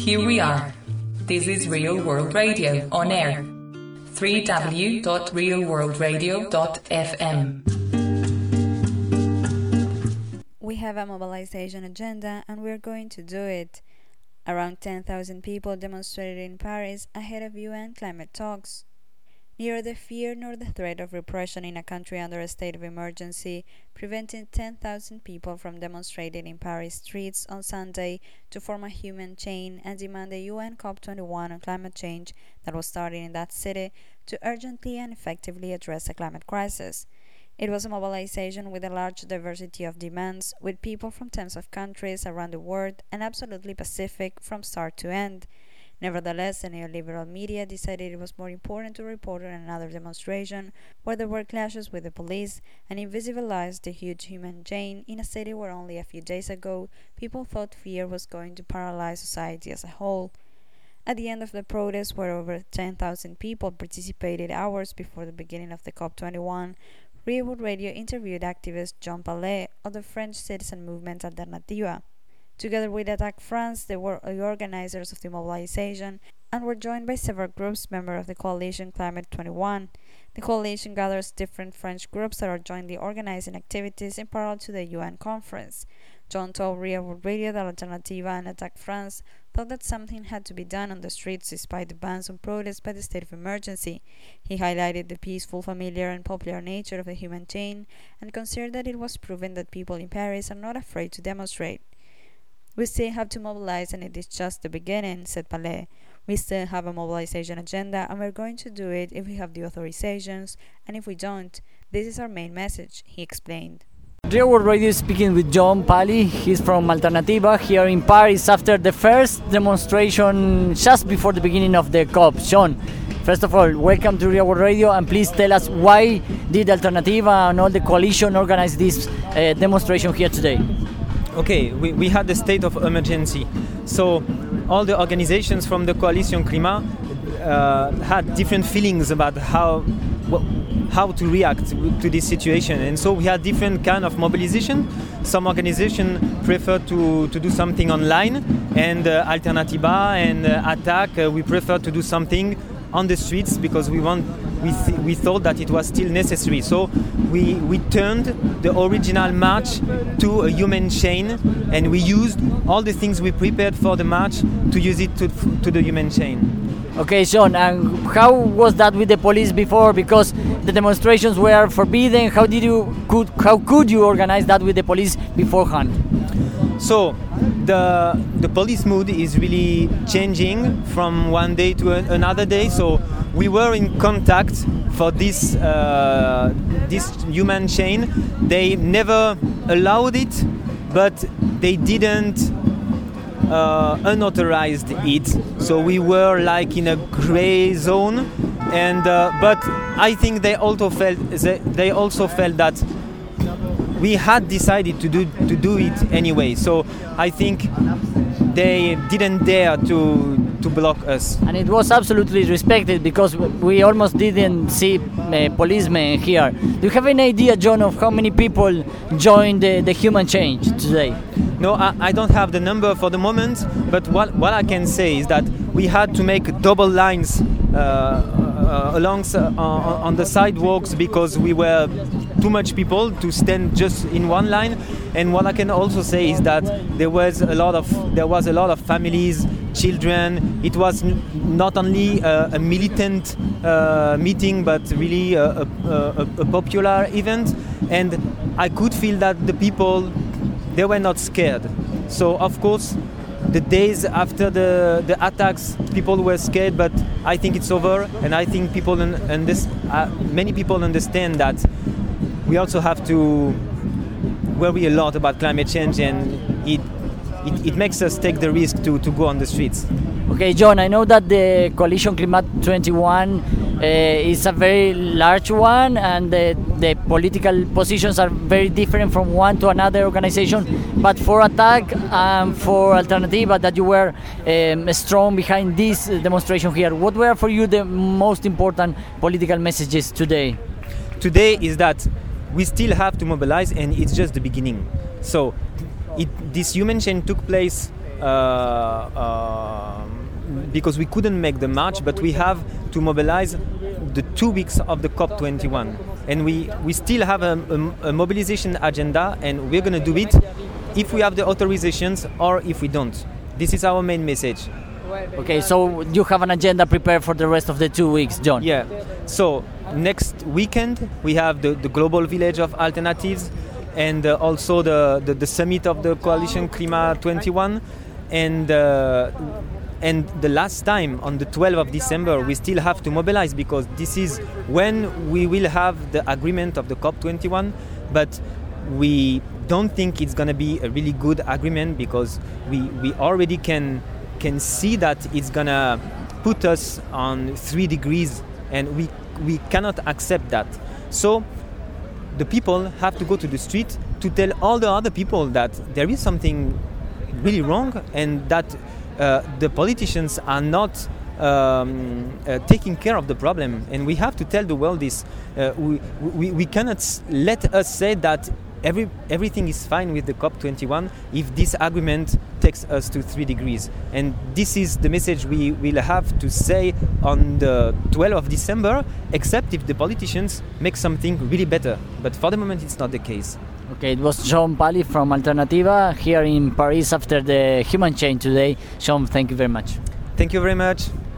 Here we are. This is Real World Radio on air. www.realworldradio.fm. We have a mobilization agenda and we're going to do it. Around 10,000 people demonstrated in Paris ahead of UN climate talks. Neither the fear nor the threat of repression in a country under a state of emergency prevented 10,000 people from demonstrating in Paris streets on Sunday to form a human chain and demand the UN COP21 on climate change that was starting in that city to urgently and effectively address the climate crisis. It was a mobilization with a large diversity of demands, with people from tens of countries around the world and absolutely pacific from start to end. Nevertheless, the neoliberal media decided it was more important to report on another demonstration where there were clashes with the police and invisibilized the huge human chain in a city where only a few days ago people thought fear was going to paralyze society as a whole. At the end of the protest, where over 10,000 people participated hours before the beginning of the COP21, Real World Radio interviewed activist Jean Palais of the French citizen movement Alternativa. Together with Attack France, they were the organizers of the mobilization and were joined by several groups members of the coalition Climate 21. The coalition gathers different French groups that are jointly organizing activities in parallel to the UN conference. John told Real World Radio that Alternativa and Attack France thought that something had to be done on the streets despite the bans on protests by the state of emergency. He highlighted the peaceful, familiar and popular nature of the human chain and considered that it was proven that people in Paris are not afraid to demonstrate. We still have to mobilize and it is just the beginning, said Palais. We still have a mobilization agenda and we're going to do it if we have the authorizations, and if we don't, this is our main message, he explained. Real World Radio is speaking with Jean Palais. He's from Alternativa here in Paris after the first demonstration just before the beginning of the COP. Jean, first of all, welcome to Real World Radio, and please tell us why did Alternativa and all the coalition organize this demonstration here today? Okay, we had the state of emergency. So all the organizations from the Coalition Climat had different feelings about how to react to this situation. And so we had different kind of mobilization. Some organizations prefer to do something online, and Alternativa and Attack, we prefer to do something on the streets because we thought that it was still necessary. So we turned the original march to a human chain, and we used all the things we prepared for the march to use it to the human chain. Okay, Sean, and how was that with the police before? Because the demonstrations were forbidden. How could you organize that with the police beforehand? So the police mood is really changing from one day to another day. So we were in contact for this human chain. They never allowed it, but they didn't unauthorized it. So we were like in a gray zone, and but I think they also felt that we had decided to do it anyway. So I think they didn't dare to block us. And it was absolutely respected because we almost didn't see policemen here. Do you have any idea, John, of how many people joined the human change today? No, I don't have the number for the moment, but what I can say is that we had to make double lines on the sidewalks because we were too much people to stand just in one line. And what I can also say is that there was a lot of families, children. It was not only a militant meeting, but really a popular event. And I could feel that the people, they were not scared. So of course, the days after the attacks, people were scared, but I think it's over, and I think many people understand that we also have to worry a lot about climate change, and it makes us take the risk to go on the streets. Okay, John, I know that the Coalition Climate 21 is a very large one, and the political positions are very different from one to another organization. But for Attack and for Alternativa, that you were strong behind this demonstration here, what were for you the most important political messages today? Today is that we still have to mobilize, and it's just the beginning. So this human chain took place because we couldn't make the march, but we have to mobilize the 2 weeks of the COP21. And we still have a mobilization agenda, and we're going to do it if we have the authorizations or if we don't. This is our main message. Okay, so you have an agenda prepared for the rest of the 2 weeks, John? Yeah. So next weekend we have the global village of alternatives, and also the summit of the coalition Climat 21, and the last time on the 12th of December we still have to mobilize, because this is when we will have the agreement of the COP21, but we don't think it's going to be a really good agreement, because we already can see that it's going to put us on 3 degrees, and we cannot accept that. So the people have to go to the street to tell all the other people that there is something really wrong, and that the politicians are not taking care of the problem. And we have to tell the world this. We cannot let us say that everything is fine with the COP21 if this agreement takes us to 3 degrees. And this is the message we will have to say on the 12th of December, except if the politicians make something really better. But for the moment, it's not the case. Okay, it was Jean Pali from Alternativa here in Paris after the Human Chain today. Jean, thank you very much. Thank you very much.